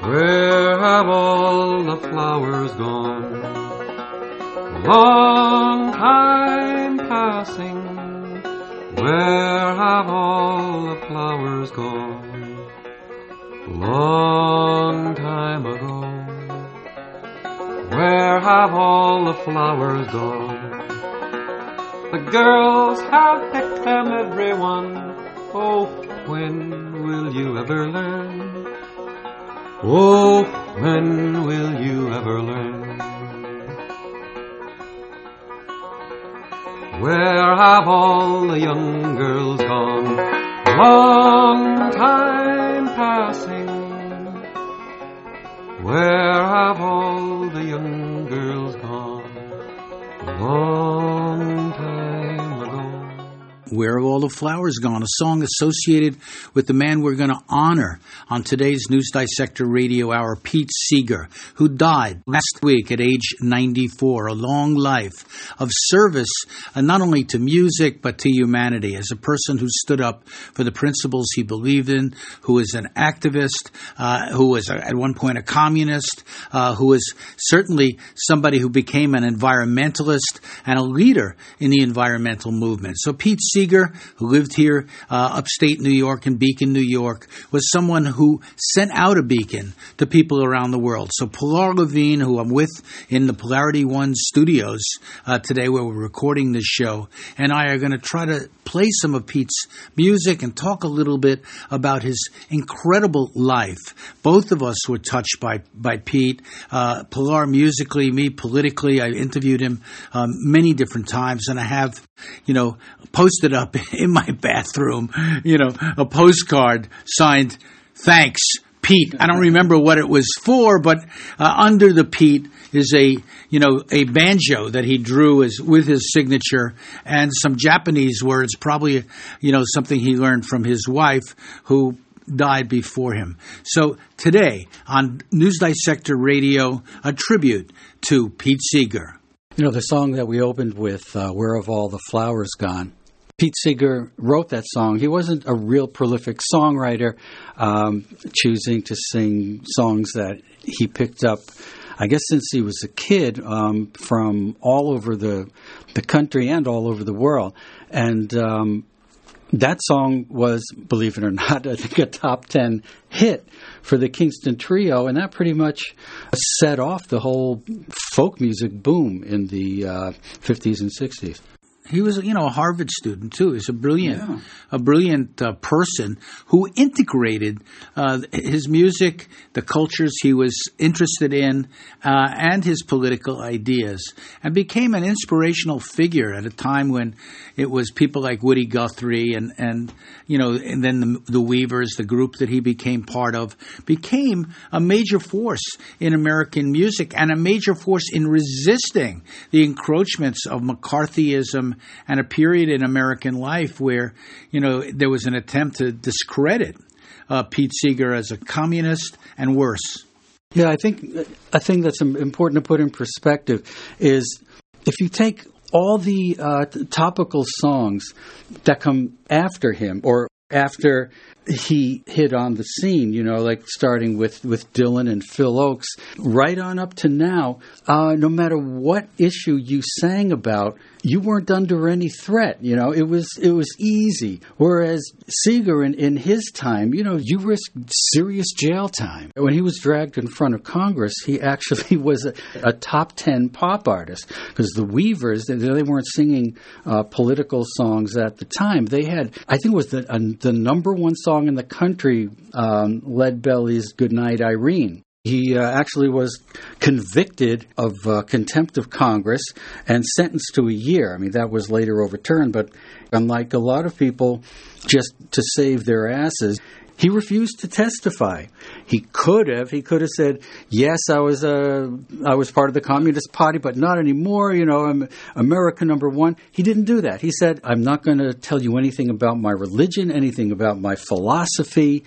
Where have all the flowers gone? Long time passing. Where have all the flowers gone? Long time ago. Where have all the flowers gone? The girls have picked them, everyone. Oh, when will you ever learn? Oh, when will you ever learn? Where have all the young girls gone? Long time passing. Where have all the young girls gone? Long time ago. Where Have All the Flowers Gone? A song associated with the man we're going to honor on today's News Dissector Radio Hour, Pete Seeger, who died last week at age 94. A long life of service, not only to music, but to humanity, as a person who stood up for the principles he believed in, who was an activist, who was at one point a communist, who was certainly somebody who became an environmentalist and a leader in the environmental movement. So Pete Seeger, who lived here upstate New York in Beacon, New York, was someone who sent out a beacon to people around the world. So Pilar Levine, who I'm with in the Polarity One studios today where we're recording this show, and I are going to try to play some of Pete's music and talk a little bit about his incredible life. Both of us were touched by Pete. Pilar musically, me politically. I interviewed him many different times, and I have, posted up in my bathroom, a postcard signed, "Thanks, Pete." I don't remember what it was for, but under the Pete is a banjo that he drew with his signature and some Japanese words, probably, something he learned from his wife who died before him. So today on News Dissector Radio, a tribute to Pete Seeger. The song that we opened with, Where Have All the Flowers Gone? Pete Seeger wrote that song. He wasn't a real prolific songwriter, choosing to sing songs that he picked up, I guess, since he was a kid, from all over the country and all over the world. And that song was, believe it or not, I think a top 10 hit for the Kingston Trio, and that pretty much set off the whole folk music boom in the 50s and 60s. He was, a Harvard student too. He's a brilliant person who integrated his music, the cultures he was interested in, and his political ideas, and became an inspirational figure at a time when it was people like Woody Guthrie and then the Weavers, the group that he became part of, became a major force in American music and a major force in resisting the encroachments of McCarthyism and a period in American life where, there was an attempt to discredit Pete Seeger as a communist and worse. Yeah, I think that's important to put in perspective is if you take all the topical songs that come after him or after he hit on the scene, like starting with Dylan and Phil Oakes, right on up to now, no matter what issue you sang about, you weren't under any threat. It was easy. Whereas Seeger in his time, you risked serious jail time. When he was dragged in front of Congress, he actually was a top 10 pop artist because the Weavers, they weren't singing political songs at the time. They had, I think it was the number one song in the country, Lead Belly's Goodnight Irene. He actually was convicted of contempt of Congress and sentenced to a year. I mean, that was later overturned, but unlike a lot of people, just to save their asses, he refused to testify. He could have said, yes, I was part of the Communist Party, but not anymore. I'm America number one. He didn't do that. He said, I'm not going to tell you anything about my religion, anything about my philosophy,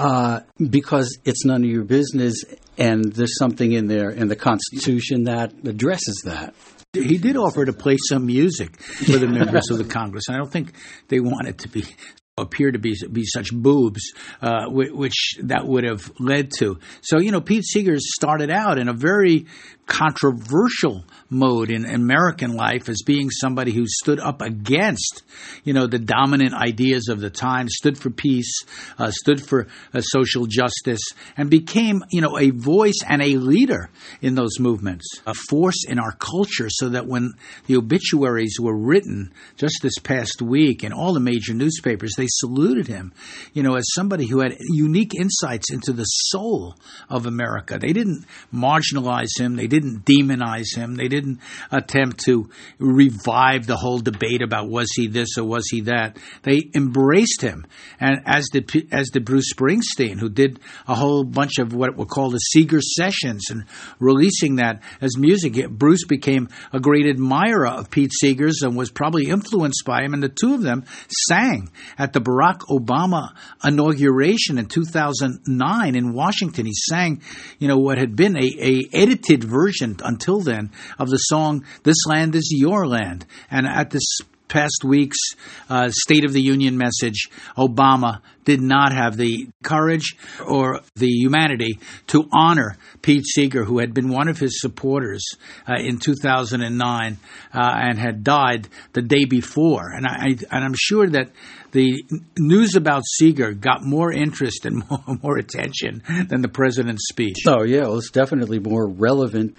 because it's none of your business. And there's something in there in the Constitution that addresses that. He did offer to play some music for the members of the Congress, and I don't think they wanted to be appear to be such boobs, which that would have led to. So, Pete Seeger started out in a very controversial mode in American life as being somebody who stood up against, the dominant ideas of the time, stood for peace, stood for social justice, and became, a voice and a leader in those movements, a force in our culture, so that when the obituaries were written just this past week in all the major newspapers, they saluted him, as somebody who had unique insights into the soul of America. They didn't marginalize him. They didn't demonize him. They didn't attempt to revive the whole debate about was he this or was he that. They embraced him, and as did Bruce Springsteen, who did a whole bunch of what were called the Seeger Sessions, and releasing that as music. Bruce became a great admirer of Pete Seeger's and was probably influenced by him, and the two of them sang at the Barack Obama inauguration in 2009 in Washington. He sang, what had been a edited version until then of the song "This Land Is Your Land." And at this past week's State of the Union message, Obama did not have the courage or the humanity to honor Pete Seeger, who had been one of his supporters in 2009 and had died the day before. And I'm sure that the news about Seeger got more interest and more attention than the president's speech. Oh, yeah, well, it's definitely more relevant.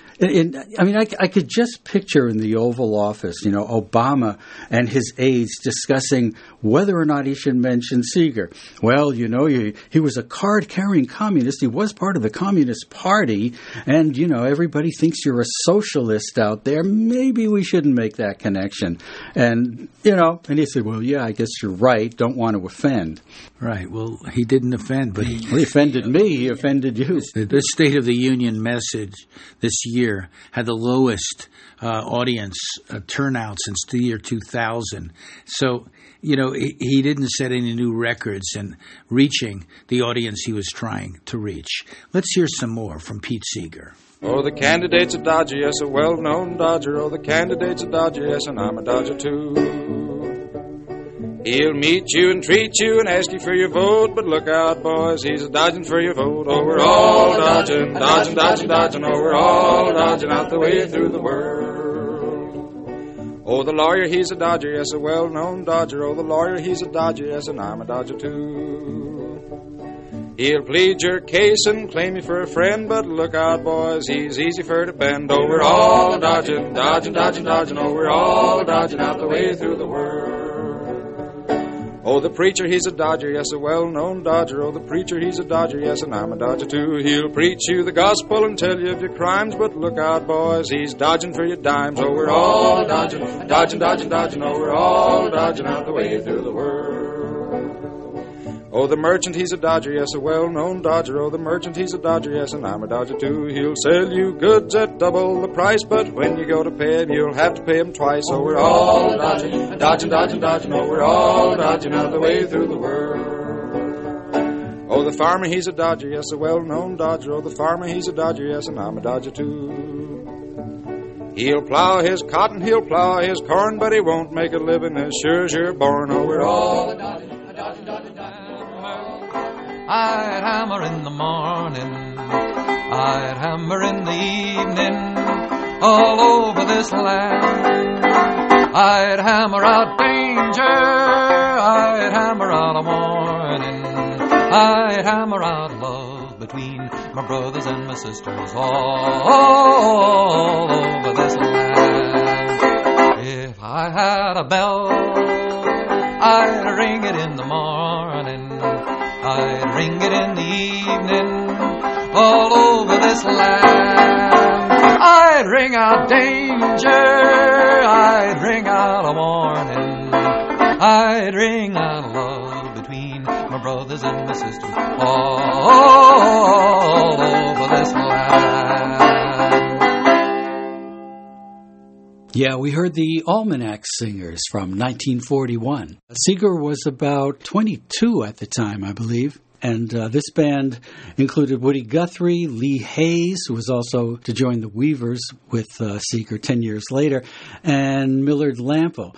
I could just picture in the Oval Office, Obama and his aides discussing whether or not he should mention Seeger. Well, he was a card-carrying communist. He was part of the Communist Party, and, everybody thinks you're a socialist out there. Maybe we shouldn't make that connection. And, and he said, well, yeah, I guess you're right. Don't want to offend. Right. Well, he didn't offend, but he offended me. He offended you. The State of the Union message this year had the lowest audience turnout since the year 2000. So, he didn't set any new records in reaching the audience he was trying to reach. Let's hear some more from Pete Seeger. Oh, the candidate's a Dodger, yes, a well-known Dodger. Oh, the candidate's a Dodger, yes, and I'm a Dodger too. He'll meet you and treat you and ask you for your vote, but look out, boys, he's a dodging for your vote. Oh, we're all dodging, dodging, dodging, dodging. Oh, we're all dodging out the way through the world. Oh, the lawyer, he's a Dodger, yes, a well-known Dodger. Oh, the lawyer, he's a Dodger, yes, and I'm a Dodger too. He'll plead your case and claim you for a friend, but look out, boys, he's easy for to bend. Oh, we're all dodging, dodging, dodging, dodging. Oh, we're all dodging out the way through the world. Oh, the preacher, he's a Dodger, yes, a well-known Dodger. Oh, the preacher, he's a Dodger, yes, and I'm a Dodger too. He'll preach you the gospel and tell you of your crimes, but look out, boys, he's dodging for your dimes. Oh, we're all dodging, dodging, dodging, dodging. Oh, we're all dodging out the way through the world. Oh, the merchant, he's a Dodger, yes, a well-known Dodger. Oh, the merchant, he's a Dodger, yes, and I'm a Dodger too. He'll sell you goods at double the price, but when you go to pay him, you'll have to pay him twice. Oh, we're all dodging, dodging, dodging, dodging. Oh, we're all dodging out the way through the world. Oh, the farmer, he's a Dodger, yes, a well-known Dodger. Oh, the farmer, he's a Dodger, yes, and I'm a Dodger too. He'll plow his cotton, he'll plow his corn, but he won't make a living as sure as you're born. Oh, we're all dodging, dodging, dodging, dodging. I'd hammer in the morning, I'd hammer in the evening, all over this land. I'd hammer out danger, I'd hammer out a warning, I'd hammer out love between my brothers and my sisters all over this land. If I had a bell, I'd ring it in the morning, I'd ring it in the evening, all over this land. I'd ring out danger, I'd ring out a warning, I'd ring out love between my brothers and my sisters, all over this land. Yeah, we heard the Almanac Singers from 1941. Seeger was about 22 at the time, I believe. And this band included Woody Guthrie, Lee Hayes, who was also to join the Weavers with Seeger 10 years later, and Millard Lampo.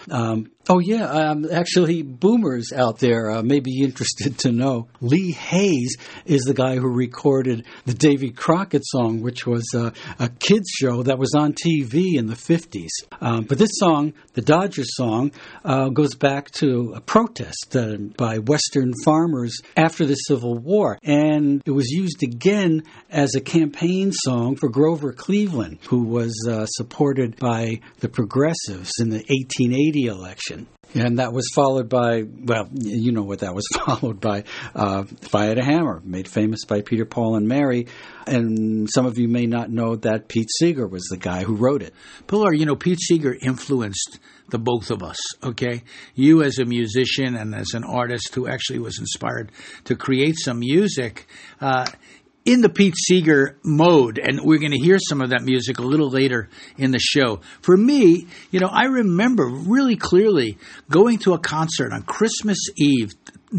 Actually, boomers out there may be interested to know. Lee Hayes is the guy who recorded the Davy Crockett song, which was a kids show that was on TV in the 50s. But this song, the Dodgers song, goes back to a protest by Western farmers after the Civil War. And it was used again as a campaign song for Grover Cleveland, who was supported by the Progressives in the 1880 election. And that was followed by, well, you know what that was followed by, If I Had a Hammer, made famous by Peter, Paul, and Mary. And some of you may not know that Pete Seeger was the guy who wrote it. Pilar, you know, Pete Seeger influenced the both of us, okay? You as a musician and as an artist who actually was inspired to create some music, in the Pete Seeger mode, and we're going to hear some of that music a little later in the show. For me, you know, I remember really clearly going to a concert on Christmas Eve,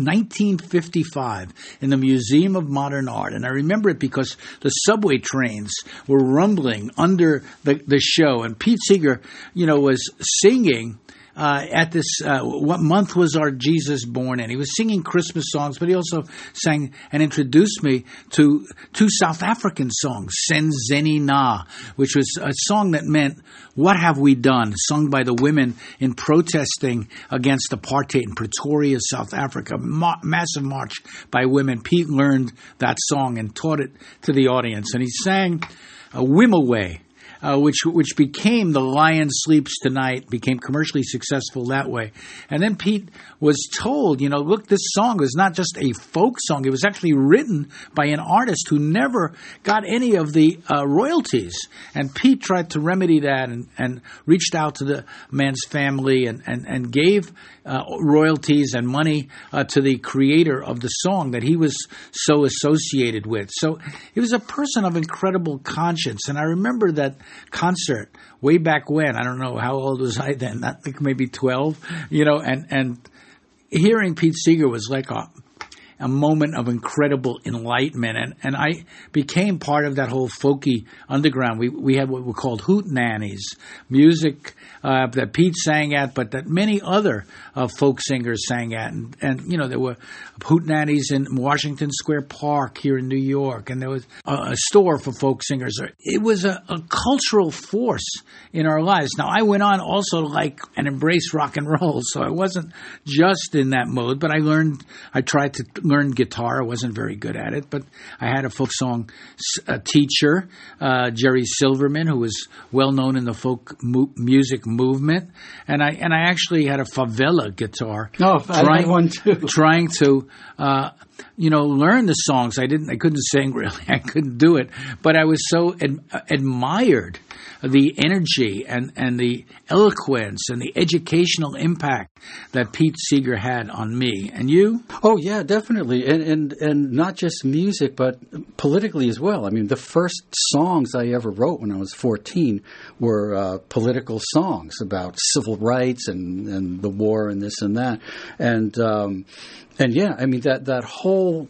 1955, in the Museum of Modern Art. And I remember it because the subway trains were rumbling under the show, and Pete Seeger, you know, was singing at this, what month was our Jesus born in? He was singing Christmas songs, but he also sang and introduced me to two South African songs, Senzeni Na, which was a song that meant, what have we done? Sung by the women in protesting against apartheid in Pretoria, South Africa. Massive march by women. Pete learned that song and taught it to the audience. And he sang Wimoweh, which became The Lion Sleeps Tonight, became commercially successful that way. And then Pete was told, you know, look, this song is not just a folk song. It was actually written by an artist who never got any of the royalties. And Pete tried to remedy that and reached out to the man's family and gave royalties and money to the creator of the song that he was so associated with. So he was a person of incredible conscience. And I remember that concert way back when. I don't know, how old was I then? I think maybe 12, you know, and hearing Pete Seeger was like a moment of incredible enlightenment, and I became part of that whole folky underground. We had what were called hoot nannies, music that Pete sang at, but that many other folk singers sang at, and you know, there were hoot nannies in Washington Square Park here in New York, and there was a store for folk singers. It was a cultural force in our lives. Now, I went on also to like and embrace rock and roll, so I wasn't just in that mode, but I tried to learn guitar. I wasn't very good at it, but I had a folk song teacher, Jerry Silverman, who was well known in the folk music movement, and I actually had a favela guitar. Oh, I had one too. Trying to learn the songs. I couldn't sing really. I couldn't do it, but I was so admired the energy and the eloquence and the educational impact that Pete Seeger had on me. And you? Oh yeah, definitely, and not just music, but politically as well. I mean, the first songs I ever wrote when I was 14 were political songs about civil rights and the war and this and that, and yeah, I mean that whole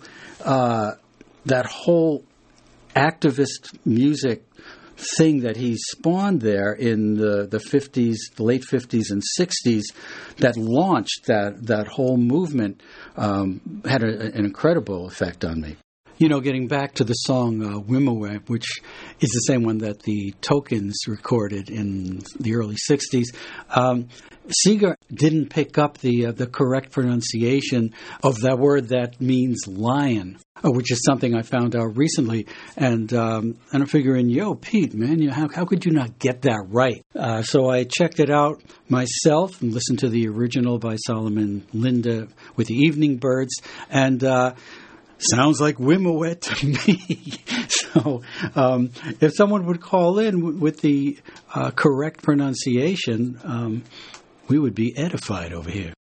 activist music thing that he spawned there in the 50s, the late 50s and 60s, that launched that whole movement, had an incredible effect on me. You know, getting back to the song Wimoweh, which is the same one that the Tokens recorded in the early 60s, Seeger didn't pick up the correct pronunciation of that word that means lion, which is something I found out recently. And I'm figuring, yo, Pete, man, how could you not get that right? So I checked it out myself and listened to the original by Solomon Linda with the Evening Birds, and sounds like Wimoweh to me. So if someone would call in with the correct pronunciation, we would be edified over here.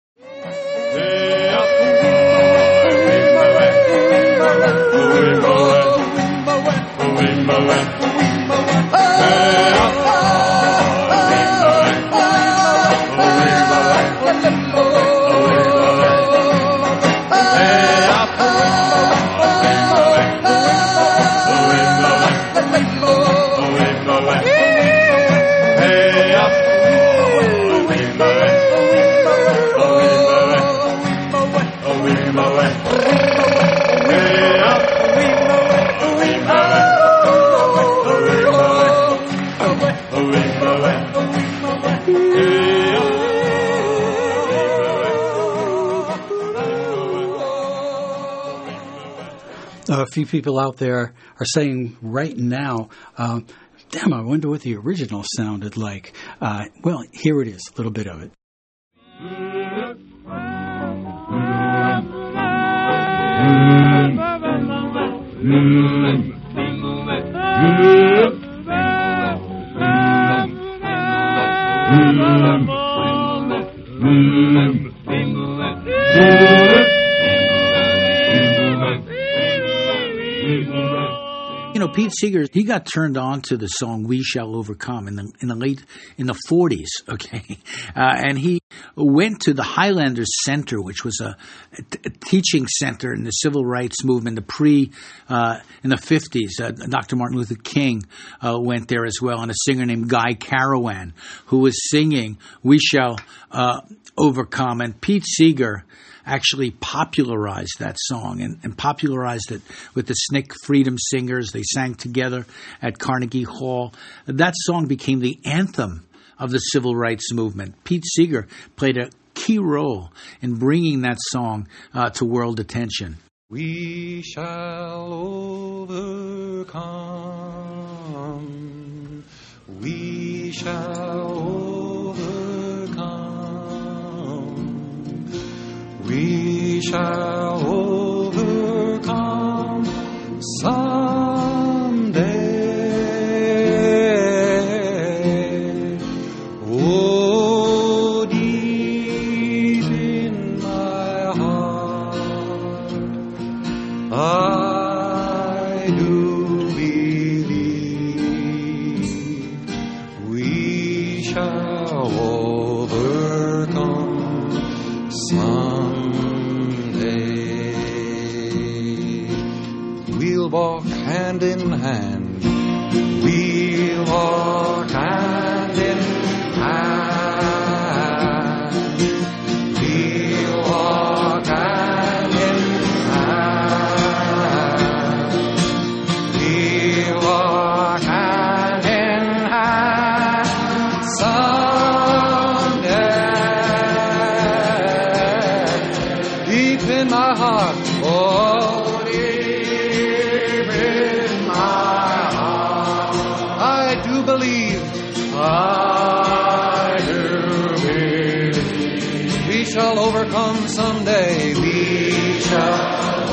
A few people out there are saying right now, damn, I wonder what the original sounded like. Well, here it is, a little bit of it. You know, Pete Seeger, he got turned on to the song "We Shall Overcome" in the 40s. Okay, and he went to the Highlanders Center, which was a teaching center in the civil rights movement. In the 50s, Dr. Martin Luther King went there as well, and a singer named Guy Carawan who was singing "We Shall Overcome." And Pete Seeger actually popularized that song and popularized it with the SNCC Freedom Singers. They sang together at Carnegie Hall. That song became the anthem of the civil rights movement. Pete Seeger played a key role in bringing that song to world attention. We shall overcome. We shall overcome. We shall overcome someday. Oh, deep in my heart, I do believe we shall overcome someday. We'll walk hand in hand. We'll walk hand in hand. We'll walk hand in hand. We'll walk hand in hand someday. Deep in my heart, oh, deep in my heart, I do believe, I do believe, we shall overcome someday. We shall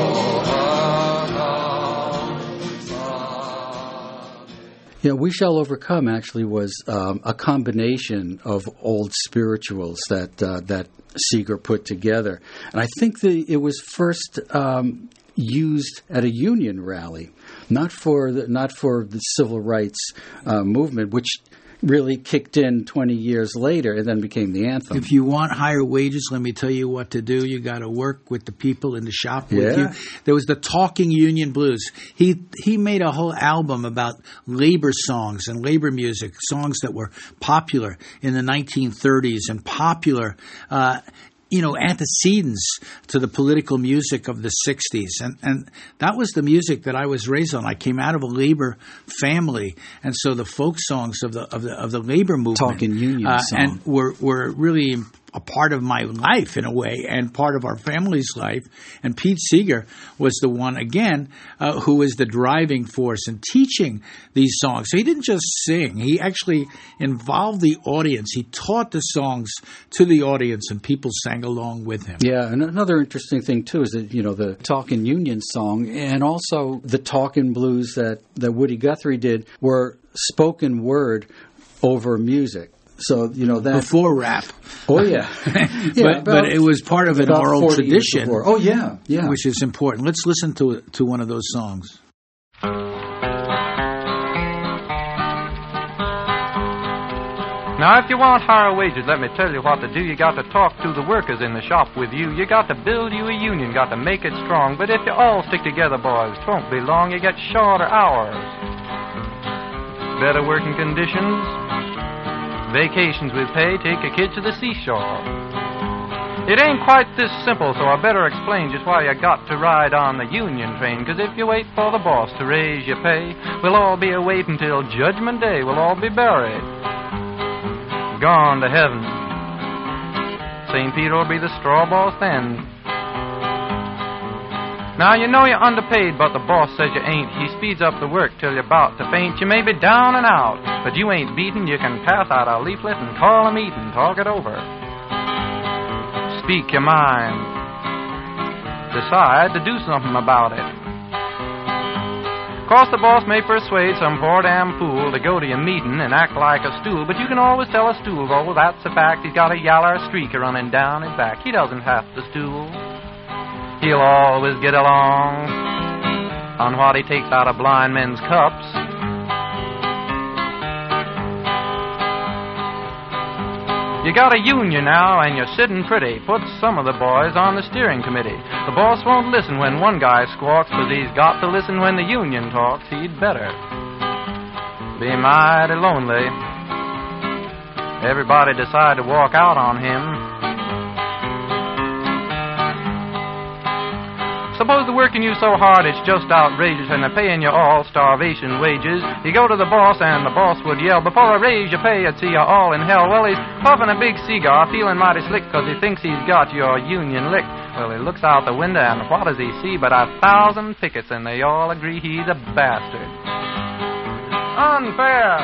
overcome someday. Yeah, "We Shall Overcome" actually was a combination of old spirituals that Seeger put together, and I think that it was first used at a union rally, not for the civil rights movement, which really kicked in 20 years later and then became the anthem. If you want higher wages, let me tell you what to do. You got to work with the people in the shop with you. There was the Talking Union Blues. He made a whole album about labor songs and labor music, songs that were popular in the 1930s and popular antecedents to the political music of the 60s. And that was the music that I was raised on. I came out of a labor family, and so the folk songs of the labor movement, Talking Union song, and were really a part of my life in a way, and part of our family's life. And Pete Seeger was the one, again, who was the driving force in teaching these songs. So he didn't just sing. He actually involved the audience. He taught the songs to the audience, and people sang along with him. Yeah, and another interesting thing, too, is that, the Talkin' Union song and also the Talkin' Blues that Woody Guthrie did were spoken word over music. So, that... Before rap. Oh, yeah. But it was part of an oral tradition. Oh, yeah. Which is important. Let's listen to one of those songs. Now, if you want higher wages, let me tell you what to do. You got to talk to the workers in the shop with you. You got to build you a union, got to make it strong. But if you all stick together, boys, 'twon't be long. You get shorter hours, better working conditions, vacations with pay, take your kids to the seashore. It ain't quite this simple, so I better explain just why you got to ride on the union train. 'Cause if you wait for the boss to raise your pay, we'll all be awaiting till Judgment Day. We'll all be buried, gone to heaven. St. Peter will be the straw boss then. Now you know you're underpaid, but the boss says you ain't. He speeds up the work till you're about to faint. You may be down and out, but you ain't beaten. You can pass out a leaflet and call a meeting, talk it over. Speak your mind. Decide to do something about it. Course the boss may persuade some poor damn fool to go to your meeting and act like a stool, but you can always tell a stool, oh, that's a fact. He's got a yaller streak running down his back. He doesn't have to stool. He'll always get along on what he takes out of blind men's cups. You got a union now, and you're sitting pretty. Put some of the boys on the steering committee. The boss won't listen when one guy squawks, but he's got to listen when the union talks. He'd better be mighty lonely. Everybody decide to walk out on him. Suppose they're working you so hard it's just outrageous, and they're paying you all starvation wages. You go to the boss, and the boss would yell, before I raise your pay, I'd see you all in hell. Well, he's puffing a big cigar, feeling mighty slick, 'cause he thinks he's got your union licked. Well, he looks out the window, and what does he see but 1,000 pickets, and they all agree he's a bastard. Unfair!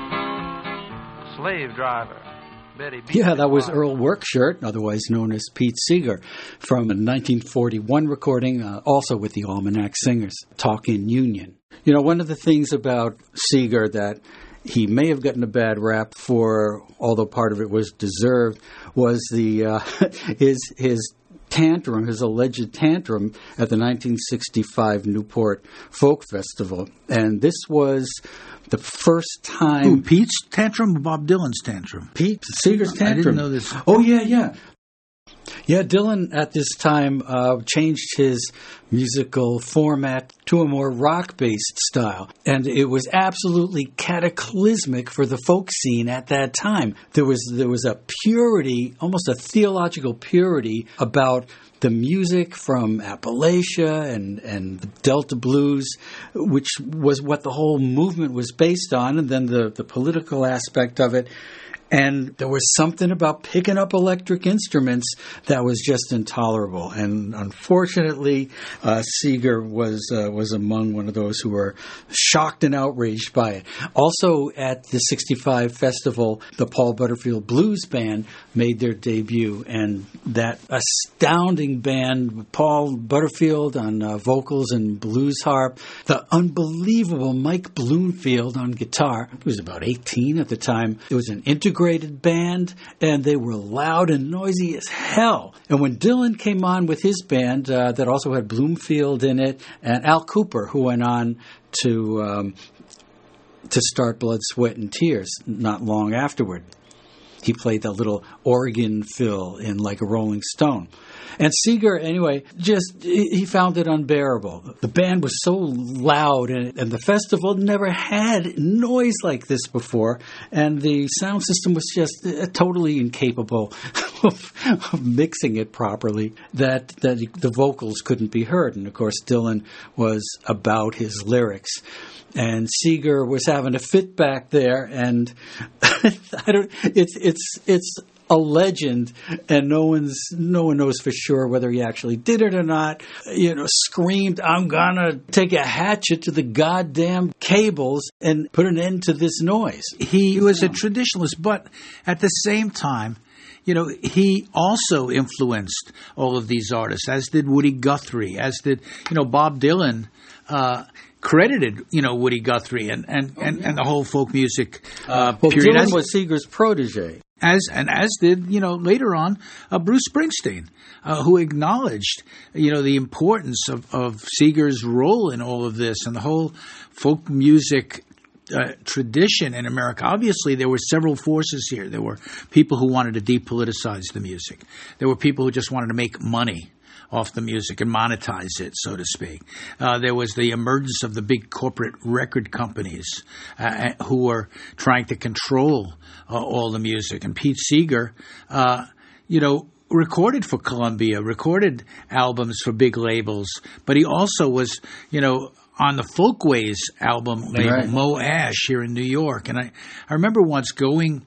Slave driver. Yeah, that was Earl Workshirt, otherwise known as Pete Seeger, from a 1941 recording, also with the Almanac Singers, Talkin' Union. You know, one of the things about Seeger that he may have gotten a bad rap for, although part of it was deserved, was the his tantrum, his alleged tantrum at the 1965 Newport Folk Festival. And this was the first time... Who, Pete's tantrum or Bob Dylan's tantrum? Pete Seeger's tantrum. I didn't know this. Oh, yeah. Yeah, Dylan at this time changed his musical format to a more rock-based style. And it was absolutely cataclysmic for the folk scene at that time. There was a purity, almost a theological purity about the music from Appalachia and the Delta blues, which was what the whole movement was based on, and then the political aspect of it. And there was something about picking up electric instruments that was just intolerable. And unfortunately, Seeger was among one of those who were shocked and outraged by it. Also at the 65 festival, the Paul Butterfield Blues Band made their debut. And that astounding band, Paul Butterfield on vocals and blues harp, the unbelievable Mike Bloomfield on guitar. He was about 18 at the time. It was an integrated band, and they were loud and noisy as hell. And when Dylan came on with his band, that also had Bloomfield in it, and Al Cooper, who went on to start Blood, Sweat, and Tears not long afterward. He played that little organ fill in Like a Rolling Stone. And Seeger, anyway, he found it unbearable. The band was so loud, and the festival never had noise like this before, and the sound system was just totally incapable of mixing it properly, that the vocals couldn't be heard. And, of course, Dylan was about his lyrics. And Seeger was having a fit back there, and it's a legend, and no one knows for sure whether he actually did it or not. Screamed, "I'm gonna take a hatchet to the goddamn cables and put an end to this noise." He was a traditionalist, but at the same time, he also influenced all of these artists, as did Woody Guthrie, as did, Bob Dylan. Credited, Woody Guthrie and the whole folk music period. Dylan was Seeger's protege. As did, later on, Bruce Springsteen, who acknowledged, the importance of Seeger's role in all of this and the whole folk music tradition in America. Obviously, there were several forces here. There were people who wanted to depoliticize the music. There were people who just wanted to make money off the music and monetize it, so to speak. There was the emergence of the big corporate record companies who were trying to control all the music. And Pete Seeger, recorded for Columbia, recorded albums for big labels, but he also was, on the Folkways album label, right. Mo Ash here in New York. And I remember once going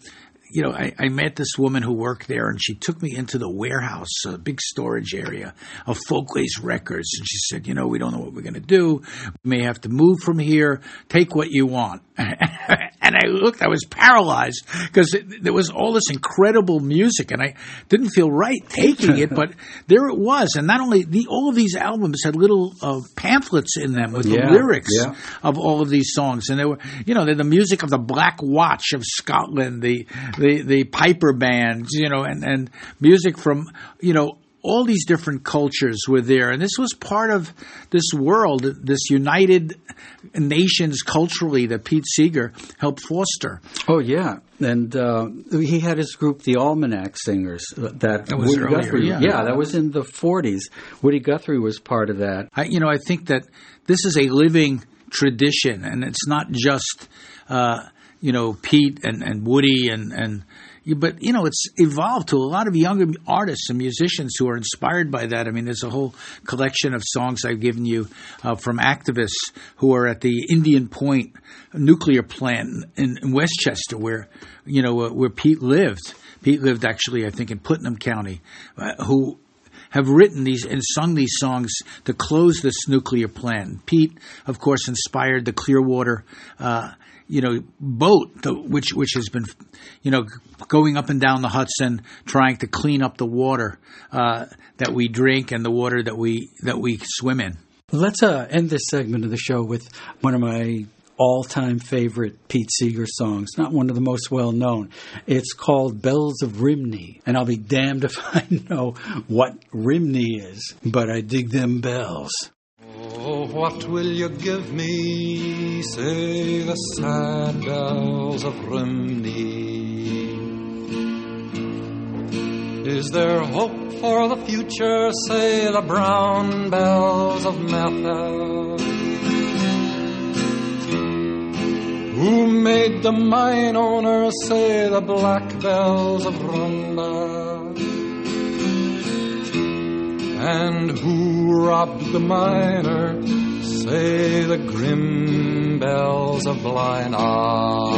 I met this woman who worked there, and she took me into the warehouse, a big storage area of Folkways Records. And she said, we don't know what we're going to do. We may have to move from here. Take what you want. And I looked, I was paralyzed because there was all this incredible music, and I didn't feel right taking it, but there it was. And not only all of these albums had little pamphlets in them with the lyrics of all of these songs, and they were, the music of the Black Watch of Scotland, the Piper bands, and music from, all these different cultures were there. And this was part of this world, this United Nations culturally that Pete Seeger helped foster. Oh, yeah. And he had his group, the Almanac Singers. That was Woody earlier, Guthrie. Yeah, that was in the 40s. Woody Guthrie was part of that. I think that this is a living tradition, and it's not just, Pete and Woody but, it's evolved to a lot of younger artists and musicians who are inspired by that. I mean, there's a whole collection of songs I've given you from activists who are at the Indian Point nuclear plant in Westchester where Pete lived. Pete lived actually, I think, in Putnam County, who have written these and sung these songs to close this nuclear plant. Pete, of course, inspired the Clearwater boat, which has been, going up and down the Hudson, trying to clean up the water that we drink and the water that we swim in. Let's end this segment of the show with one of my all-time favorite Pete Seeger songs, not one of the most well-known. It's called Bells of Rhymney, and I'll be damned if I know what Rhymney is, but I dig them bells. Oh, what will you give me, say the sad bells of Rhymney? Is there hope for the future, say the brown bells of Merthyr? Who made the mine owners, say the black bells of Rhondda? And who robbed the miner, say the grim bells of Blaenau?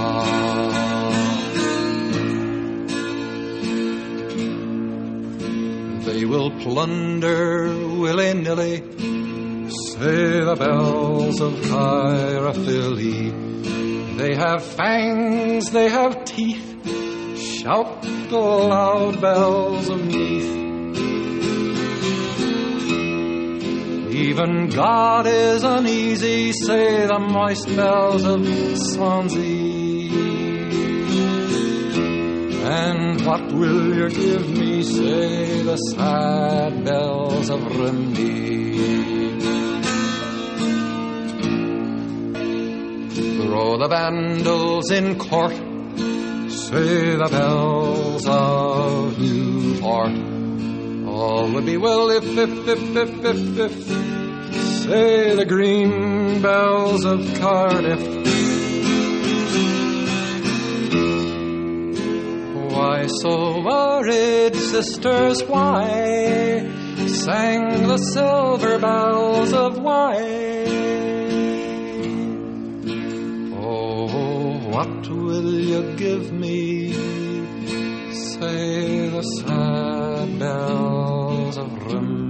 They will plunder willy-nilly, say the bells of Caerphilly. They have fangs, they have teeth, shout the loud bells of Meath. Even God is uneasy, say the moist bells of Swansea. And what will you give me, say the sad bells of Rhymney? Throw the vandals in court, say the bells of Newport. All would be well if, say the green bells of Cardiff. Why so worried, sisters, why sang the silver bells of Wye? Oh, what will you give me, say the sad bells of Rhymney?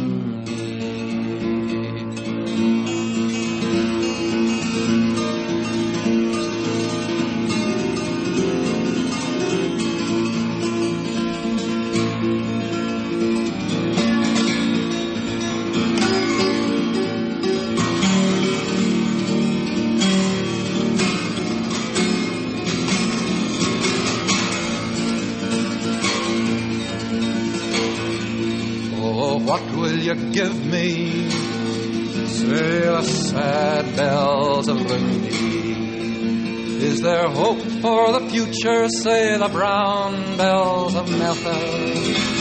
What will you give me, say the sad bells of Rhymney? Is there hope for the future, say the brown bells of Merthyr?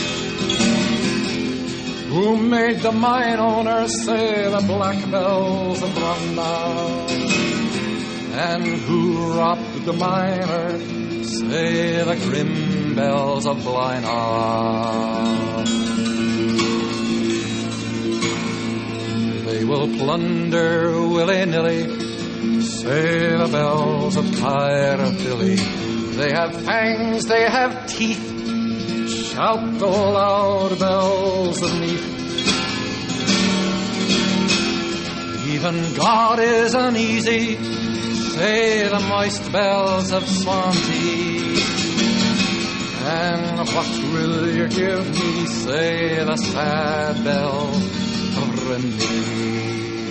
Who made the mine owners, say the black bells of Rhondda? And who robbed the miner, say the grim bells of Blaenau? They will plunder willy-nilly, say the bells of Caerphilly. They have fangs, they have teeth. Shout the loud bells of Neath. Even God is uneasy, say the moist bells of Swansea. And what will you give me, say the sad bell of Rennie.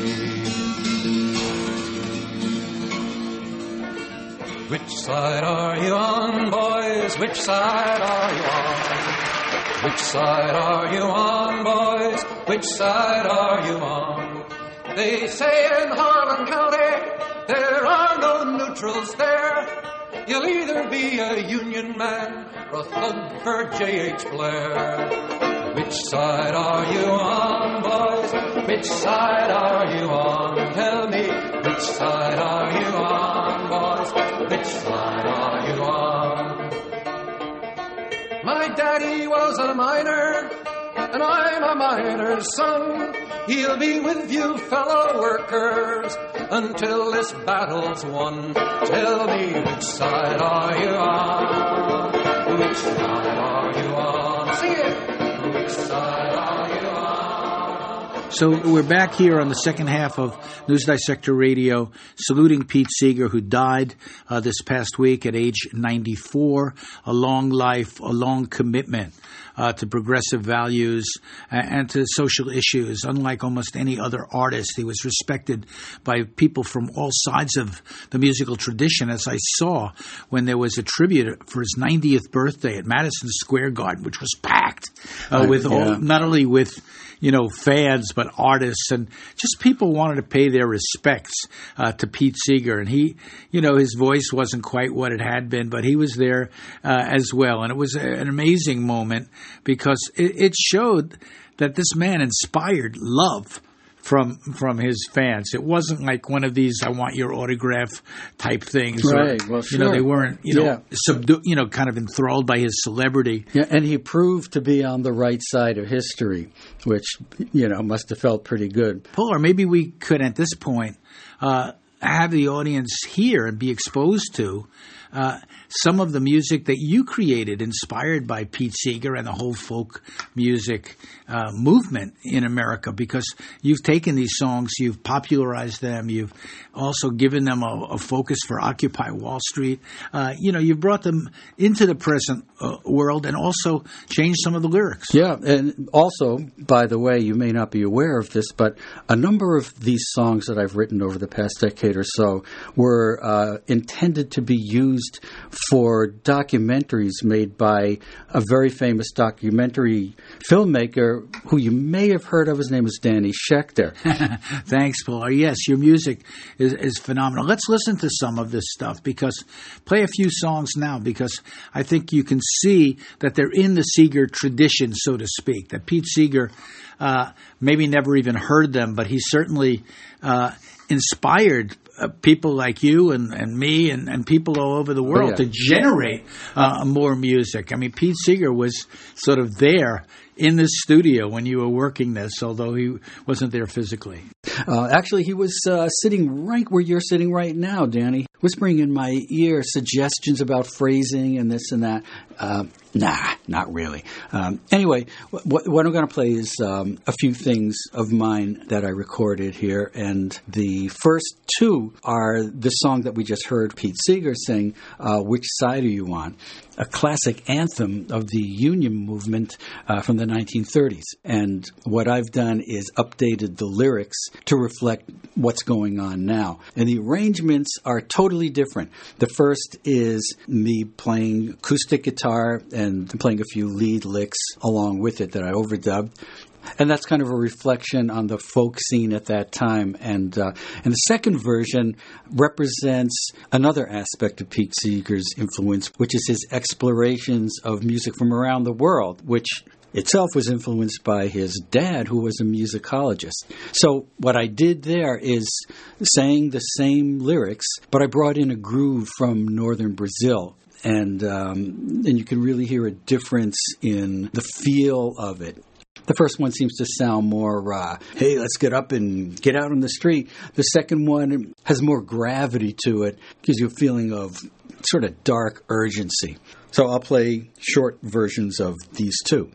Which side are you on, boys? Which side are you on? Which side are you on, boys? Which side are you on? They say in Harlan County there are no neutrals there. You'll either be a Union man or a thug for J.H. Blair. Which side are you on, boys? Which side are you on? Tell me, which side are you on, boys? Which side are you on? My daddy was a miner, and I'm a miner's son. He'll be with you fellow workers until this battle's won. Tell me, which side are you on? Which side are you on? Sing it! Which side are you on? So we're back here on the second half of News Dissector Radio, saluting Pete Seeger, who died this past week at age 94. A long life, a long commitment to progressive values and to social issues. Unlike almost any other artist, he was respected by people from all sides of the musical tradition, as I saw when there was a tribute for his 90th birthday at Madison Square Garden, which was packed with all, not only with fans, but artists, and just people wanted to pay their respects to Pete Seeger. And he, his voice wasn't quite what it had been, but he was there as well. And it was an amazing moment because it showed that this man inspired love from his fans. It wasn't like one of these "I want your autograph" type things. Right. Well, sure. They weren't, kind of enthralled by his celebrity. Yeah, and he proved to be on the right side of history, which must have felt pretty good. Paul, or maybe we could at this point have the audience hear and be exposed to some of the music that you created, inspired by Pete Seeger and the whole folk music movement in America, because you've taken these songs, you've popularized them, you've also given them a focus for Occupy Wall Street. You've brought them into the present world and also changed some of the lyrics. Yeah, and also, by the way, you may not be aware of this, but a number of these songs that I've written over the past decade or so were intended to be used for documentaries made by a very famous documentary filmmaker who you may have heard of. His name is Danny Schechter. Thanks, Paul. Yes, your music is phenomenal. Let's listen to some of this stuff, because play a few songs now, because I think you can see that they're in the Seeger tradition, so to speak, that Pete Seeger maybe never even heard them, but he certainly inspired people like you and me and people all over the world to generate more music. I mean, Pete Seeger was sort of there in the studio when you were working this, although he wasn't there physically. Actually, he was sitting right where you're sitting right now, Danny, whispering in my ear suggestions about phrasing and this and that. Nah, not really. Anyway, what I'm going to play is a few things of mine that I recorded here, and the first two are the song that we just heard Pete Seeger sing, Which Side Are You On?, a classic anthem of the Union movement from the 1930s. And what I've done is updated the lyrics to reflect what's going on now. And the arrangements are totally different. The first is me playing acoustic guitar and playing a few lead licks along with it that I overdubbed. And that's kind of a reflection on the folk scene at that time. And the second version represents another aspect of Pete Seeger's influence, which is his explorations of music from around the world, which itself was influenced by his dad, who was a musicologist. So what I did there is sang the same lyrics, but I brought in a groove from northern Brazil. And you can really hear a difference in the feel of it. The first one seems to sound more, hey, let's get up and get out on the street. The second one has more gravity to it, gives you a feeling of sort of dark urgency. So I'll play short versions of these two.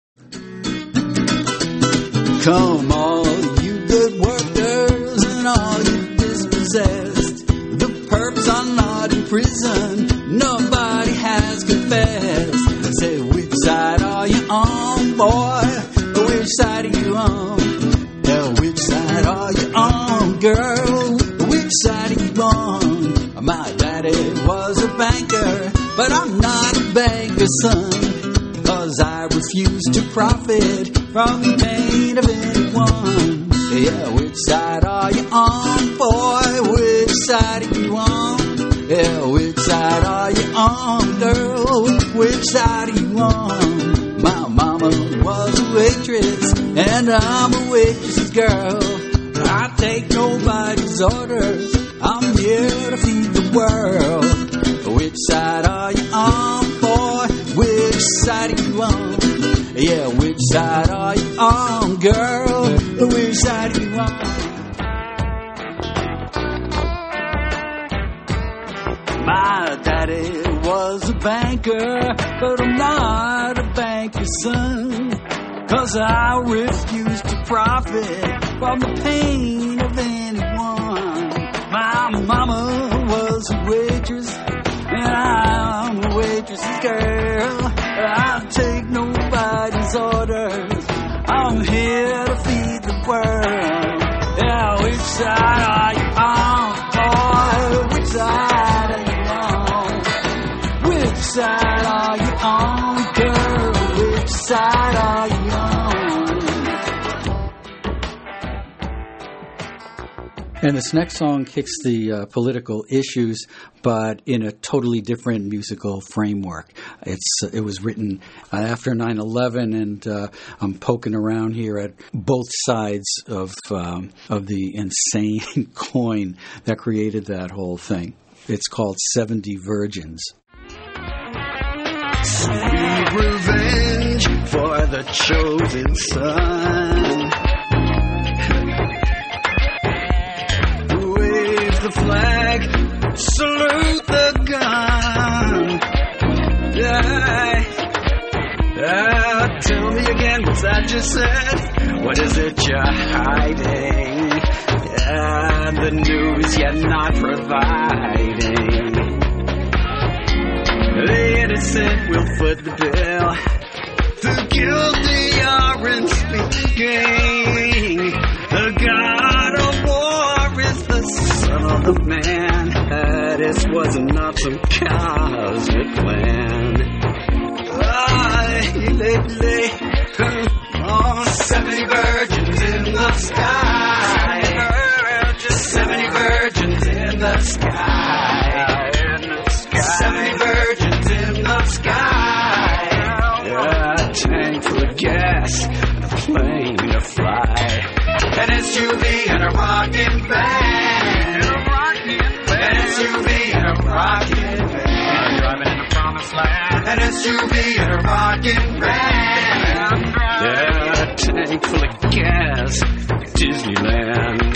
Come all you good workers and all you dispossessed. The perps are not in prison. Nobody has confessed. Say, which side are you on, boy? Which side are you on? Yeah, which side are you on, girl? Which side are you on? My daddy was a banker, but I'm not a banker, son. 'Cause I refuse to profit from the pain of anyone. Yeah, which side are you on, boy? Which side are you on? Yeah, which side are you on, girl? Which side are you on? My mama was a waitress, and I'm a waitress's girl. I take nobody's orders. I'm here to feed the world. Which side are you on, boy? Which side are you on? Yeah, which side are you on, girl? Which side are you on? My daddy was a banker, but I'm not a banker, son. 'Cause I refuse to profit from the pain of anyone. My mama was a waitress, and I'm a waitress's girl. I take nobody's orders. I'm here to feed the world. Yeah, which side are you on, boy? Which side are you on? Which side are you on, girl? Which side are you on? And this next song kicks the political issues, but in a totally different musical framework. It was written after 9/11, and I'm poking around here at both sides of the insane coin that created that whole thing. It's called 70 Virgins. Sweet revenge for the chosen son. Wave the flag, salute the gun. Tell me again what's that you said. What is it you're hiding? The news you're not providing. The innocent will foot the bill. The guilty aren't speaking. The God of war is the Son of the Man. This was not some cosmic plan. 70 virgins in the sky. 70 virgins in the sky. 70 virgins in the sky. A tank full of gas, and a plane to fly. An SUV and a rockin' band. An SUV and a rockin' band. Driving in the promised land. An SUV and a rockin' band. A tank full of gas, Disneyland.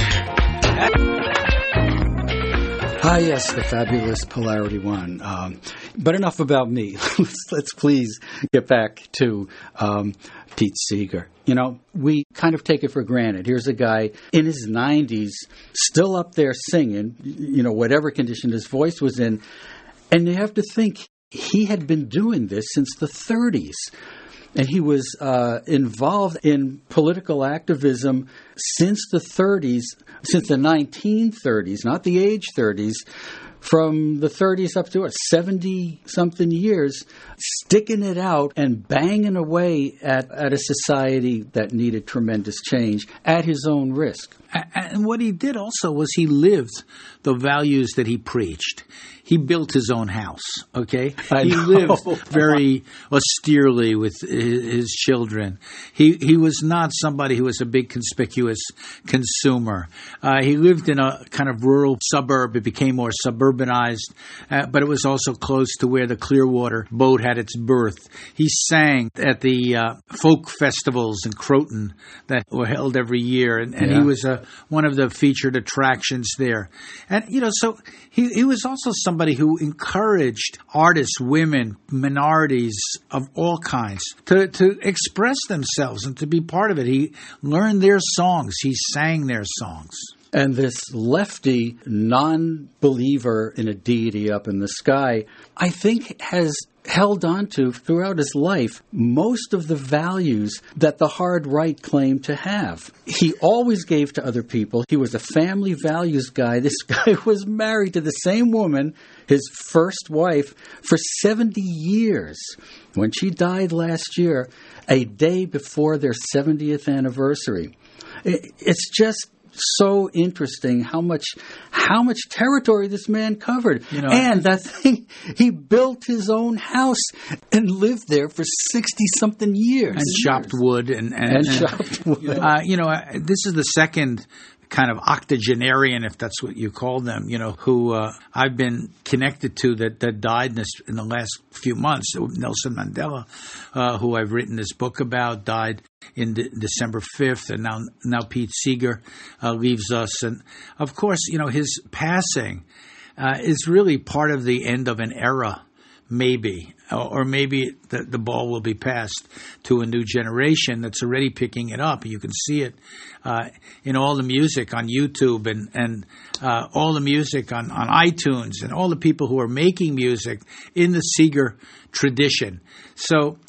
Ah, yes, the fabulous Polarity One. But enough about me. Let's please get back to Pete Seeger. You know, we kind of take it for granted. Here's a guy in his 90s, still up there singing, you know, whatever condition his voice was in. And you have to think he had been doing this since the 30s. And he was involved in political activism since the 30s, since the 1930s, not the age 30s, from the 30s up to 70-something years, sticking it out and banging away at a society that needed tremendous change at his own risk. And what he did also was he lived the values that he preached. He built his own house, okay? He lived very austerely with his children. He was not somebody who was a big conspicuous consumer. He lived in a kind of rural suburb. It became more suburban suburbanized, but it was also close to where the Clearwater boat had its birth. He sang at the folk festivals in Croton that were held every year, and he was one of the featured attractions there. And, so he was also somebody who encouraged artists, women, minorities of all kinds to express themselves and to be part of it. He learned their songs. He sang their songs. And this lefty non-believer in a deity up in the sky, I think has held on to throughout his life most of the values that the hard right claimed to have. He always gave to other people. He was a family values guy. This guy was married to the same woman, his first wife, for 70 years. When she died last year, a day before their 70th anniversary. It's just so interesting how much territory this man covered. And that thing, he built his own house and lived there for 60-something years. And chopped wood. And chopped wood. This is the second kind of octogenarian, if that's what you call them, who I've been connected to that died in the last few months. Nelson Mandela, who I've written this book about, died in December 5th, and now Pete Seeger leaves us. And, of course, his passing is really part of the end of an era, maybe. Or maybe the ball will be passed to a new generation that's already picking it up. You can see it in all the music on YouTube and all the music on iTunes and all the people who are making music in the Seeger tradition. So,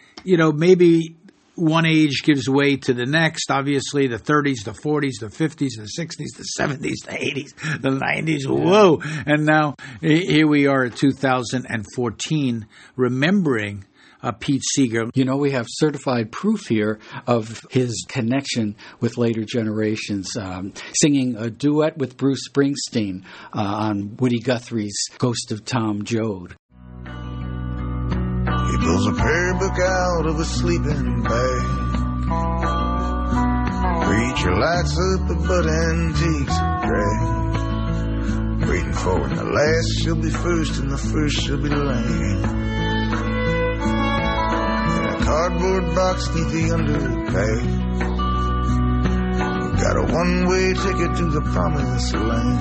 maybe one age gives way to the next. Obviously, the 30s, the 40s, the 50s, the 60s, the 70s, the 80s, the 90s. Whoa! And now here we are at 2014, remembering Pete Seeger. We have certified proof here of his connection with later generations, singing a duet with Bruce Springsteen on Woody Guthrie's Ghost of Tom Joad. He pulls a prayer book out of a sleeping bag. Preacher lights up a butt antiques drag. Waiting for when the last shall be first and the first shall be last. In a cardboard box neath the underpass, we got a one-way ticket to the promised land.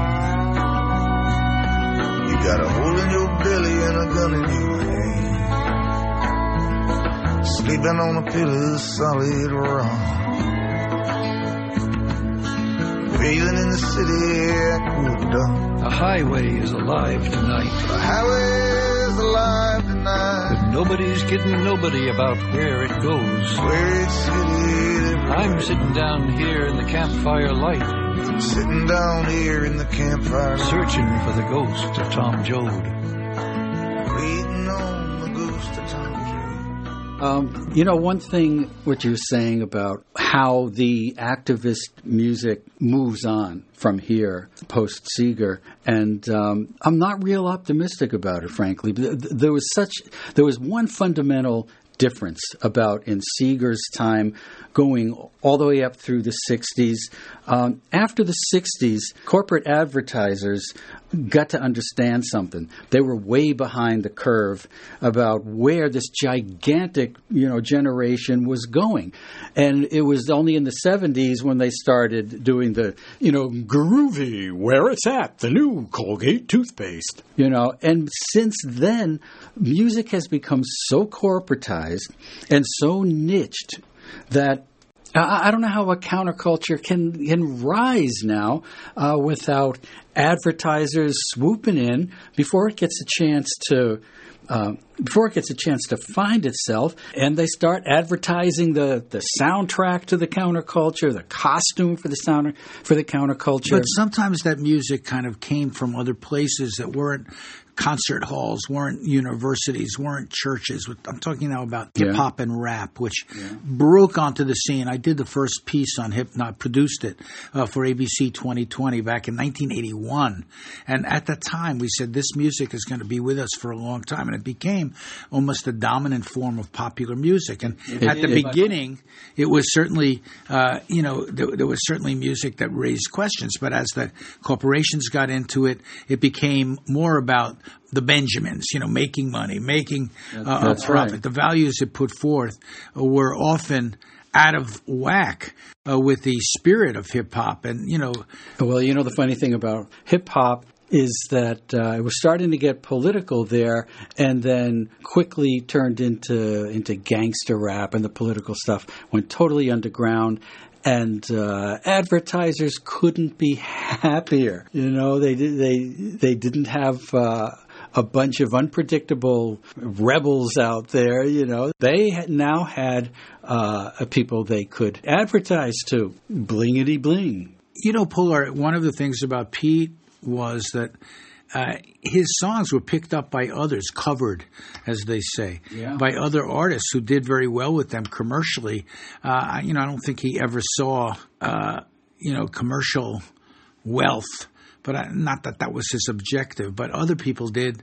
You got a hole in your belly and a gun in your hand. Sleeping on a pillow of solid rock. Bathing in the city aqueduct. The highway is alive tonight. The highway is alive tonight. But nobody's kidding nobody about where it goes. Where it's headed. I'm sitting down here in the campfire light. Sitting down here in the campfire light. Searching for the ghost of Tom Joad. Waiting on the ghost of Tom Joad. One thing what you're saying about how the activist music moves on from here post Seeger, and I'm not real optimistic about it, frankly. There was one fundamental difference about in Seeger's time going all the way up through the 60s. After the 60s, corporate advertisers got to understand something. They were way behind the curve about where this gigantic, generation was going. And it was only in the 70s when they started doing the, groovy, where it's at, the new Colgate toothpaste. And since then, music has become so corporatized and so niched that I don't know how a counterculture can rise now without advertisers swooping in before it gets a chance to find itself, and they start advertising the soundtrack to the counterculture, the costume for the counterculture. But sometimes that music kind of came from other places that weren't concert halls, weren't universities, weren't churches. I'm talking now about hip-hop and rap, which broke onto the scene. I did the first piece on produced it for ABC 2020 back in 1981. 1971. And at the time, we said this music is going to be with us for a long time. And it became almost a dominant form of popular music. And at the beginning, it was certainly, there was certainly music that raised questions. But as the corporations got into it, it became more about the Benjamins, making money, making a profit. Right. The values it put forth were often out of whack with the spirit of hip-hop. And, Well, the funny thing about hip-hop is that it was starting to get political there and then quickly turned into gangster rap, and the political stuff went totally underground. And advertisers couldn't be happier. They didn't have a bunch of unpredictable rebels out there. They now had people they could advertise to. Blingity bling. Puller, one of the things about Pete was that his songs were picked up by others, covered, as they say, by other artists who did very well with them commercially. I don't think he ever saw, commercial wealth, but not that was his objective. But other people did,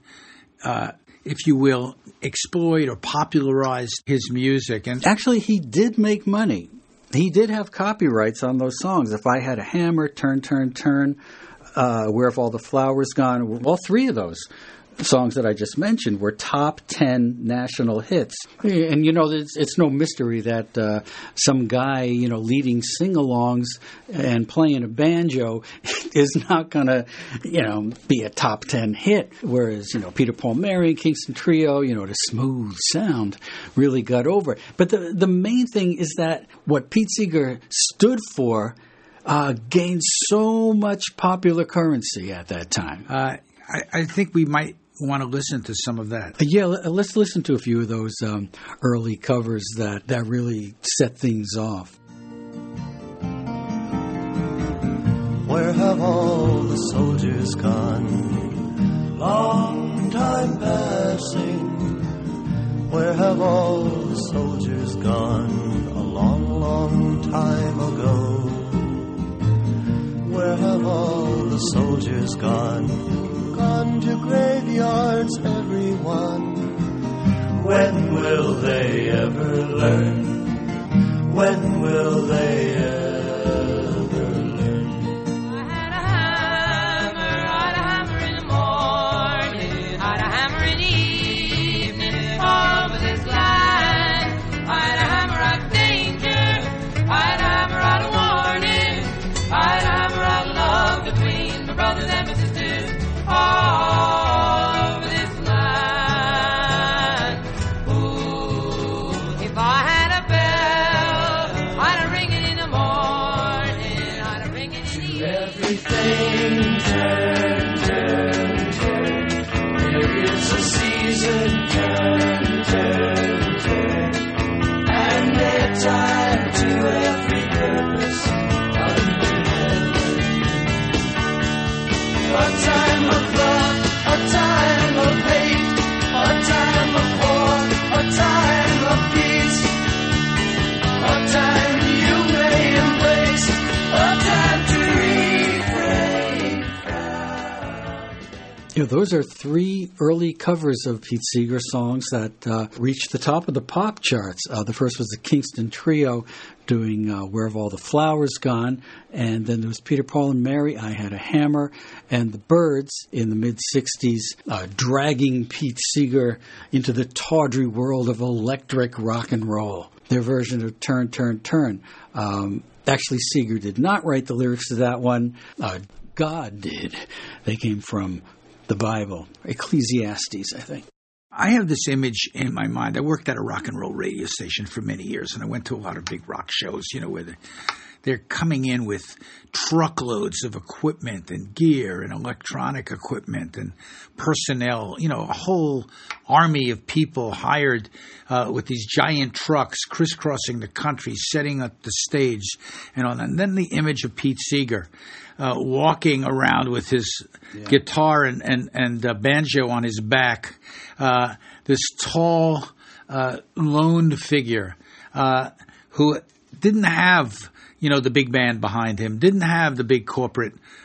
if you will, exploit or popularize his music. And actually, he did make money. He did have copyrights on those songs. If I Had a Hammer, Turn, Turn, Turn, Where Have All the Flowers Gone? All three of those songs that I just mentioned were top 10 national hits. And, it's no mystery that some guy, leading sing-alongs and playing a banjo is not going to, be a top 10 hit. Whereas, Peter, Paul, Mary, and Kingston Trio, the smooth sound really got over. But the main thing is that what Pete Seeger stood for gained so much popular currency at that time. I think we might want to listen to some of that. Let's listen to a few of those early covers that really set things off. Where have all the soldiers gone? Long time passing. Where have all the soldiers gone? A long, long time ago. Where have all the soldiers gone? Gone to graveyards, everyone. When will they ever learn? When will they ever learn? I had a hammer in the morning, I had a hammer in the evening, over this land. I had a hammer of danger, I had a hammer out of warning, I had a hammer out of love between my brothers and my sisters. All over this land. Ooh, if I had a bell, I'd ring it in the morning, I'd ring it in the evening. Everything turn, turn, turn. There is a season, turn, turn, turn. And they're tied to every purpose under heaven. A time of love, a time of hate, a time of war, a time of peace, a time you may embrace, a time to refrain from. Those are three early covers of Pete Seeger songs that reached the top of the pop charts. The first was the Kingston Trio doing Where Have All the Flowers Gone? And then there was Peter, Paul, and Mary, I Had a Hammer, and the Byrds in the mid-'60s dragging Pete Seeger into the tawdry world of electric rock and roll. Their version of Turn, Turn, Turn. Actually, Seeger did not write the lyrics to that one. God did. They came from the Bible, Ecclesiastes, I think. I have this image in my mind. I worked at a rock and roll radio station for many years, and I went to a lot of big rock shows, where they're coming in with truckloads of equipment and gear and electronic equipment and personnel, a whole army of people hired with these giant trucks crisscrossing the country, setting up the stage and all that. And then the image of Pete Seeger walking around with his guitar and banjo on his back, this tall, lone figure who didn't have the big band behind him, didn't have the big corporate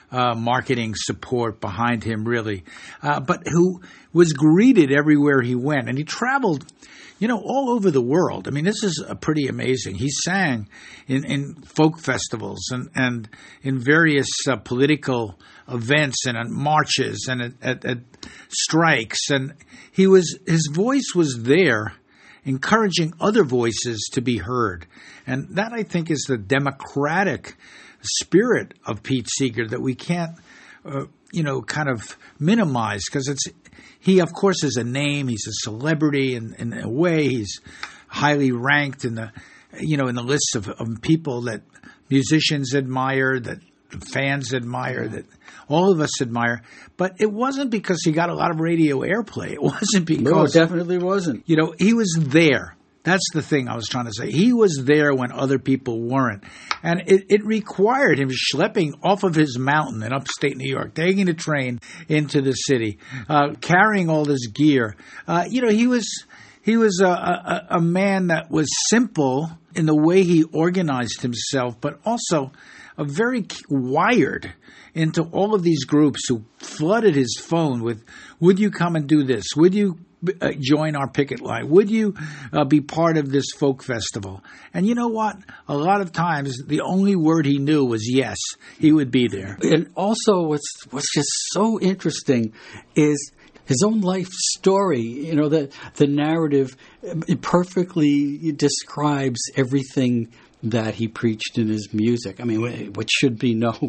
marketing support behind him, really, but who was greeted everywhere he went. And he traveled, all over the world. I mean, this is pretty amazing. He sang in folk festivals and in various political events and at marches and at strikes. And his voice was there, encouraging other voices to be heard. And that, I think, is the democratic spirit of Pete Seeger that we can't, kind of minimize, because he, of course, is a name. He's a celebrity in a way. He's highly ranked in the list of people that musicians admire, that fans admire, that all of us admire. But it wasn't because he got a lot of radio airplay. It wasn't because... No, it definitely wasn't. He was there. That's the thing I was trying to say. He was there when other people weren't. And it required him schlepping off of his mountain in upstate New York, taking a train into the city, carrying all this gear. He was a man that was simple in the way he organized himself, but also very wired into all of these groups who flooded his phone with, would you come and do this? Would you join our picket line? Would you be part of this folk festival? And you know what? A lot of times the only word he knew was yes, he would be there. And also what's just so interesting is his own life story. The narrative, it perfectly describes everything that he preached in his music. I mean, which should be not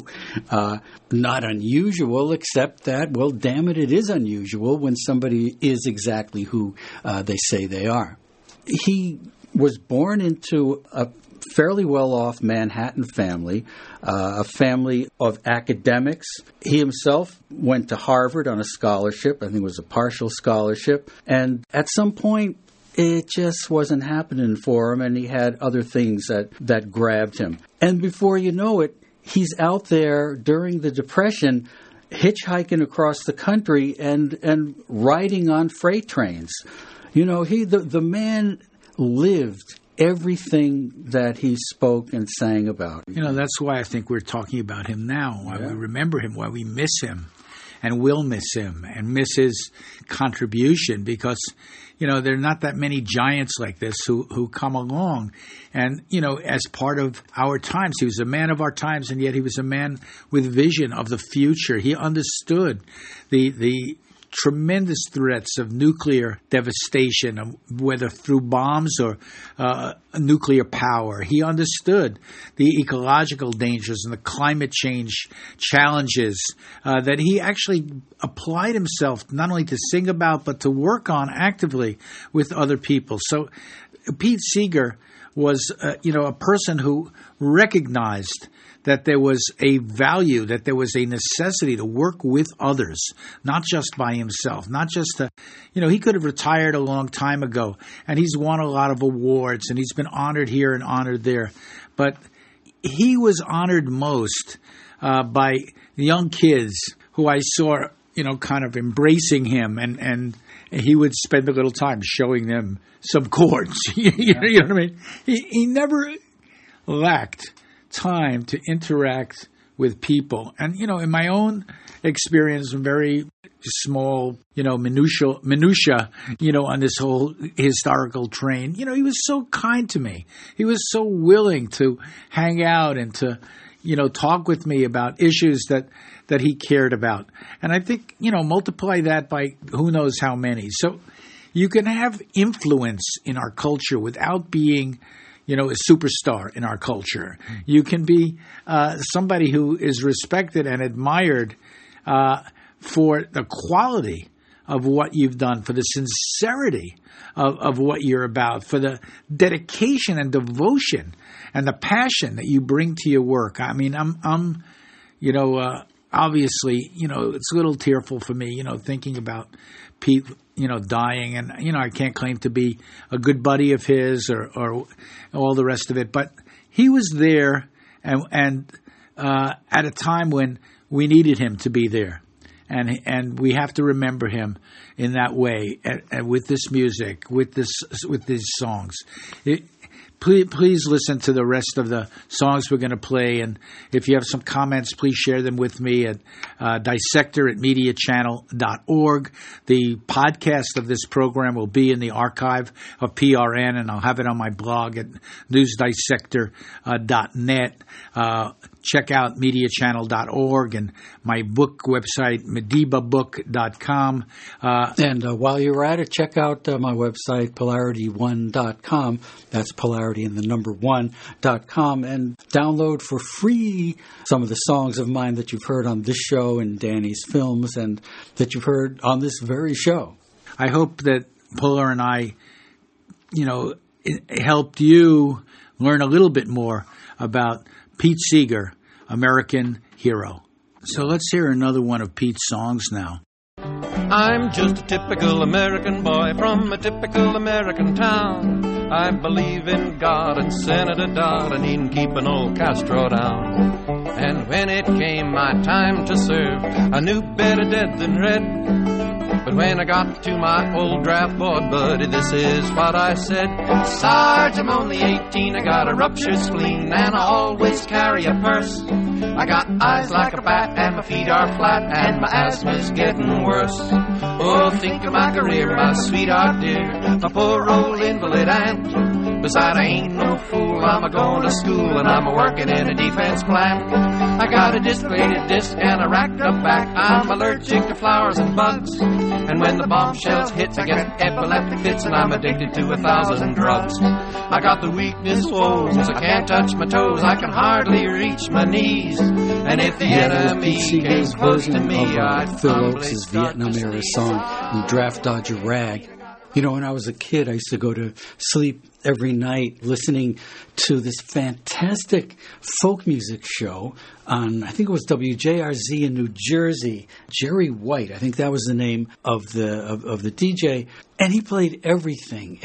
unusual, except that, well, damn it is unusual when somebody is exactly who they say they are. He was born into a fairly well-off Manhattan family, a family of academics. He himself went to Harvard on a scholarship. I think it was a partial scholarship. And at some point, it just wasn't happening for him, and he had other things that grabbed him. And before you know it, he's out there during the Depression hitchhiking across the country and riding on freight trains. The man lived everything that he spoke and sang about. That's why I think we're talking about him now, why we remember him, why we miss him and will miss him and miss his contribution, because there are not that many giants like this who come along. And, as part of our times, he was a man of our times, and yet he was a man with vision of the future. He understood the tremendous threats of nuclear devastation, whether through bombs or nuclear power. He understood the ecological dangers and the climate change challenges that he actually applied himself not only to sing about, but to work on actively with other people. So Pete Seeger was, a person who recognized that there was a value, that there was a necessity to work with others, not just by himself, not just to, he could have retired a long time ago, and he's won a lot of awards, and he's been honored here and honored there. But he was honored most by young kids who I saw, kind of embracing him, and he would spend a little time showing them some chords. You know what I mean? He never lacked time to interact with people. And, in my own experience, very small, minutia, on this whole historical train, he was so kind to me. He was so willing to hang out and to, talk with me about issues that he cared about. And I think, multiply that by who knows how many. So you can have influence in our culture without being a superstar in our culture. You can be somebody who is respected and admired for the quality of what you've done, for the sincerity of what you're about, for the dedication and devotion and the passion that you bring to your work. I mean, I'm obviously, it's a little tearful for me, thinking about Pete, dying, and, I can't claim to be a good buddy of his or all the rest of it, but he was there and at a time when we needed him to be there. And we have to remember him in that way, and with this music, with these songs. Please listen to the rest of the songs we're going to play. And if you have some comments, please share them with me at dissector@mediachannel.org. The podcast of this program will be in the archive of PRN, and I'll have it on my blog at newsdissector.net. Check out mediachannel.org and my book website, medibabook.com. And while you're at it, check out my website, polarity1.com. That's polarity and the number 1.com. And download for free some of the songs of mine that you've heard on this show and Danny's films and that you've heard on this very show. I hope that Polar and I, helped you learn a little bit more about Pete Seeger, American hero. So let's hear another one of Pete's songs now. I'm just a typical American boy from a typical American town. I believe in God and Senator Dodd and in keeping old Castro down. And when it came my time to serve, I knew better dead than red. But when I got to my old draft board buddy, this is what I said. Sarge, I'm only 18, I got a ruptured spleen, and I always carry a purse. I got eyes like a bat, and my feet are flat, and my asthma's getting worse. Oh, think of my career, my sweetheart dear, my poor old invalid aunt. Beside, I ain't no fool, I'm a-going to school, and I'm a-working in a defense plant. I got a dislocated disc and a racked up back, I'm allergic to flowers and bugs. And when the bombshells hits, I get epileptic fits, and I'm addicted to 1,000 drugs. I got the weakness woes, I can't touch my toes, I can hardly reach my knees. And if the enemy came close to me, I'd Phil Oakes' Vietnam-era song, Draft Dodger Rag. When I was a kid, I used to go to sleep every night listening to this fantastic folk music show on, I think it was WJRZ in New Jersey. Jerry White, I think that was the name of the DJ. And he played everything.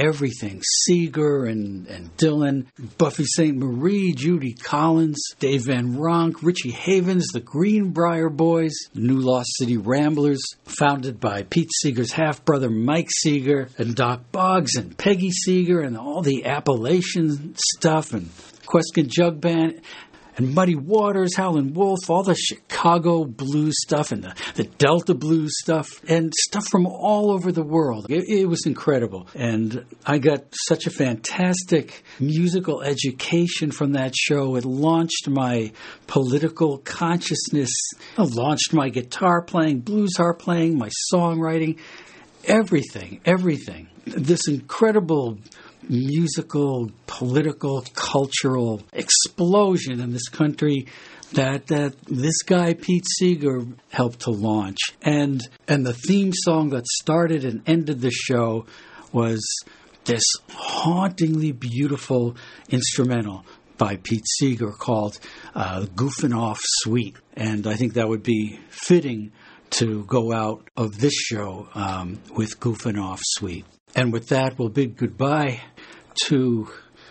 Seeger and Dylan, Buffy St. Marie, Judy Collins, Dave Van Ronk, Richie Havens, the Greenbrier Boys, New Lost City Ramblers, founded by Pete Seeger's half-brother Mike Seeger, and Doc Boggs and Peggy Seeger, and all the Appalachian stuff, and Queskin Jug Band, and Muddy Waters, Howlin' Wolf, all the Chicago blues stuff and the Delta blues stuff and stuff from all over the world. It was incredible. And I got such a fantastic musical education from that show. It launched my political consciousness. It launched my guitar playing, blues harp playing, my songwriting, everything. This incredible musical, political, cultural explosion in this country that this guy Pete Seeger helped to launch. And the theme song that started and ended the show was this hauntingly beautiful instrumental by Pete Seeger called Goofin' Off Sweet. And I think that would be fitting to go out of this show with Goofin' Off Sweet. And with that, we'll bid goodbye to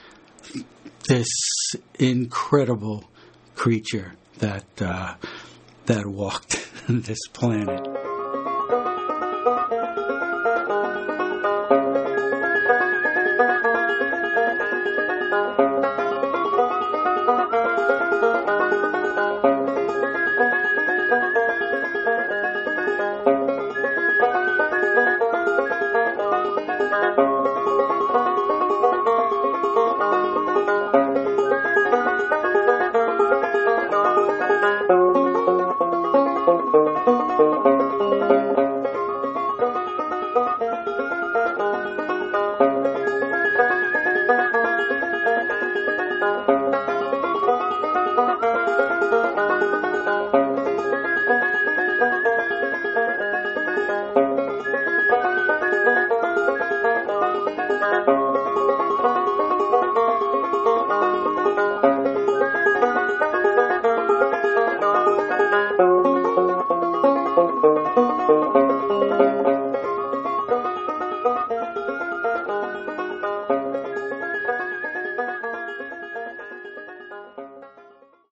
this incredible creature that walked this planet.